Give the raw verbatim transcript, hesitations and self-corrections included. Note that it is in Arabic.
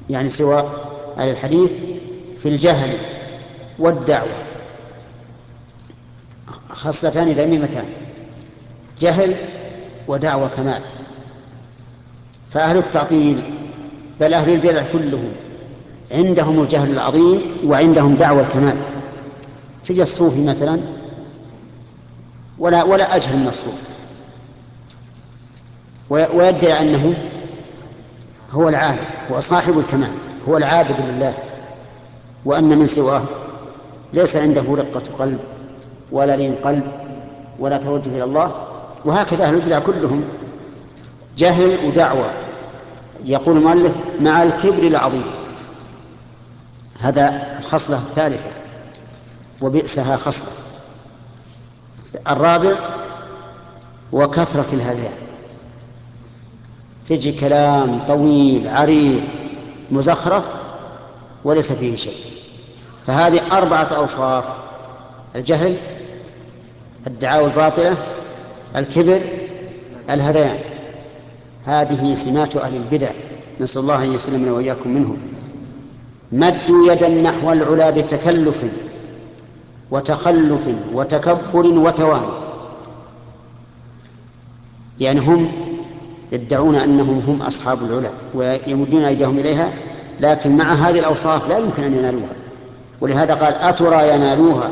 يعني سواء على الحديث في الجهل والدعوة، خصلتان ذميمتان، جهل ودعوة كمال. فأهل التعطيل بل أهل البدع كلهم عندهم الجهل العظيم وعندهم دعوة الكمال. تجي الصوفي مثلا ولا ولا أجهل من الصوفي، ويدعي أنه هو العالم، هو صاحب الكمال، هو العابد لله، وأن من سواه ليس عنده رقة قلب ولا لين قلب ولا توجه إلى الله. وهكذا أهل البدع كلهم جهل ودعوة. يقول المؤلف مع الكبر العظيم، هذا الخصلة الثالثة وبئسها خصلة. الرابع وكثرة الهذيان، تجي كلام طويل عريض مزخرف وليس فيه شيء. فهذه أربعة أوصاف: الجهل، الدعاوى الباطلة، الكبر، الهذيان. هذه سمات أهل البدع، نسأل الله أن يسلمنا وإياكم منهم. مدوا يدا نحو العلا بتكلف وتخلف وتكبر وتواني، يعني هم يدعون أنهم هم أصحاب العلا ويمدون أيديهم إليها، لكن مع هذه الأوصاف لا يمكن أن ينالوها. ولهذا قال أترى ينالوها